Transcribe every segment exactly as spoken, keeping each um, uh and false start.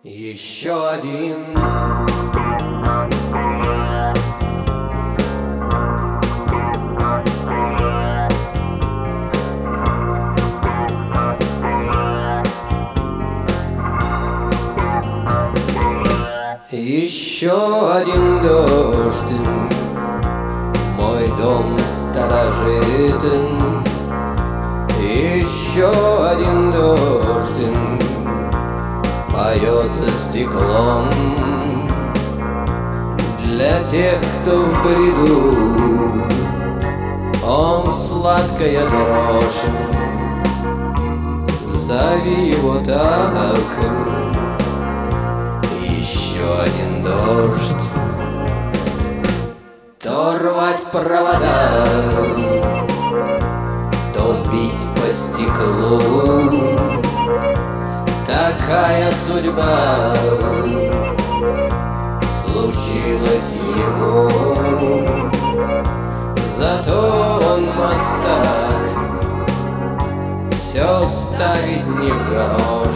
Еще один. Еще один дождь, мой дом сторожит. Еще один дождь поет за стеклом для тех, кто в бреду. Он сладкая дрожь, зови его так. Еще один дождь, то рвать провода, то бить по стеклу. Такая судьба случилась ему. Зато он мастак, все ставит не в грош.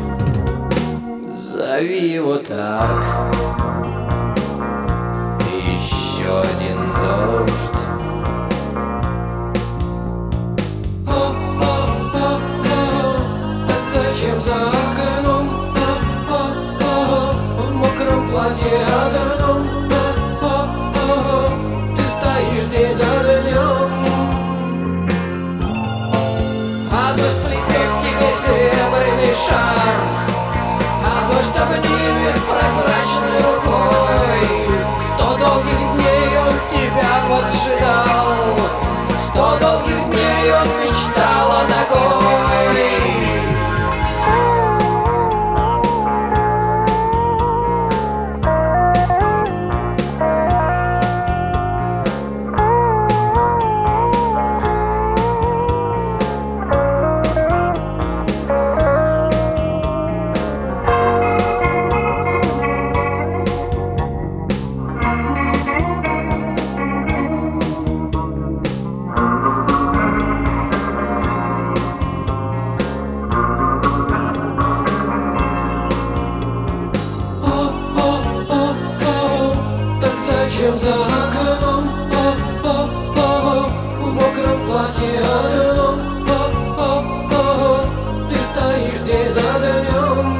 Зови его так. Еще один дождь. Так зачем за окном? В мокром платье одном ты стоишь день за днем, а дождь плетет тебе серебряный шар, а дождь обнимет прозрачной рукой. Сто долгих дней он тебя поджидал, сто долгих дней он мечтал о такой. Зачем за окном? В мокром платье одном ты стоишь день за днем,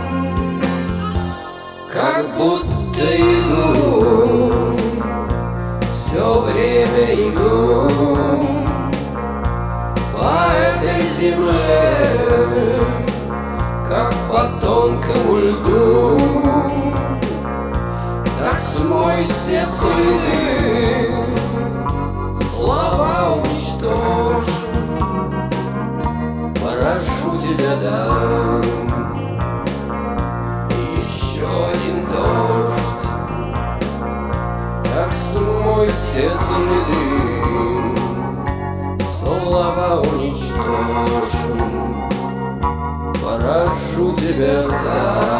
как будто иду, все время иду по этой земле, как по тонкому льду. Так смой все следы, слова уничтожь. Прошу тебя, да. Еще один дождь, так смой все следы, слова уничтожь. Прошу тебя, да.